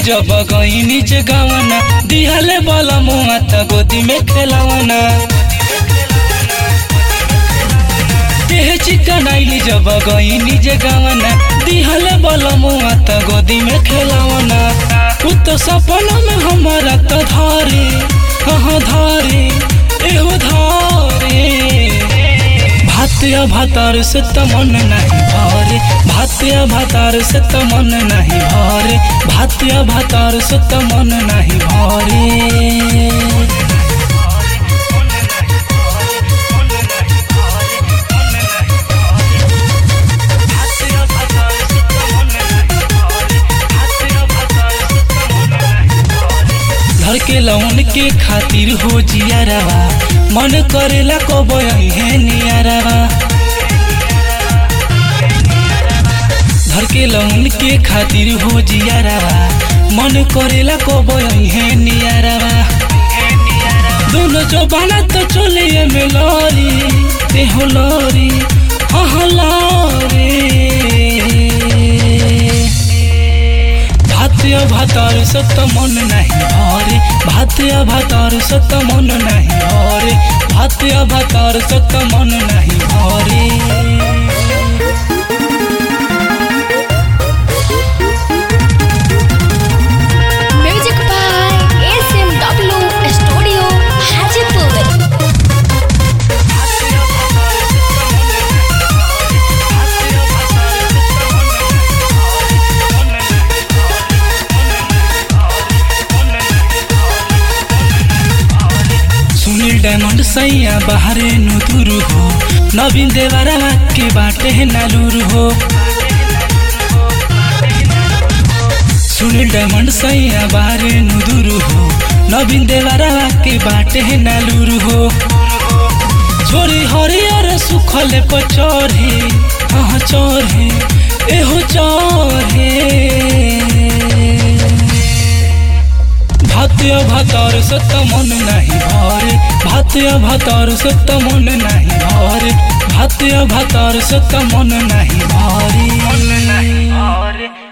जब गईनी जे गावना दिहले बला मुआ त गोदी में खेलावना चिकन आईली जब गईनी जे गावना दिहले बला मुआ त गोदी में खेलावना उ तो सपना में हमारा त धारे कहाँ धारे एहो धारे भातिया भातार से त मन नहीं भरे भातिया भातार से त मन नहीं भरे भातिया भातार से त मन नहीं भरे घर के लौन के खातिर हो जियारवा मन करेला कब है नियारवा घर के लौन के खातिर हो जियारवा मन करेला कब है नियारवा दोनों जो बना तो चले में लौरी ते हो लौरी हाँ लौरी भातिया भातार से त मन नहीं भरे भातिया भातार से त मन नहीं भरे भातिया भातार से त मन नहीं भरे music by SMW studio Hajipur. Sunil diamond सैया बाहरे नुदूर हो नवीन देवरा के बाटे नालूर हो सुनील डायमंड सैया बाहरे नुदूर हो नवीन देवरा के बाटे नालूर हो छोरी हरियर सुखले पचोरे हाँ चोरे एहो चोरे भातिया भातार से त मन नहीं भरे भातिया भातार से त मन नहीं भरे भातिया भातार से त मन नहीं भरे।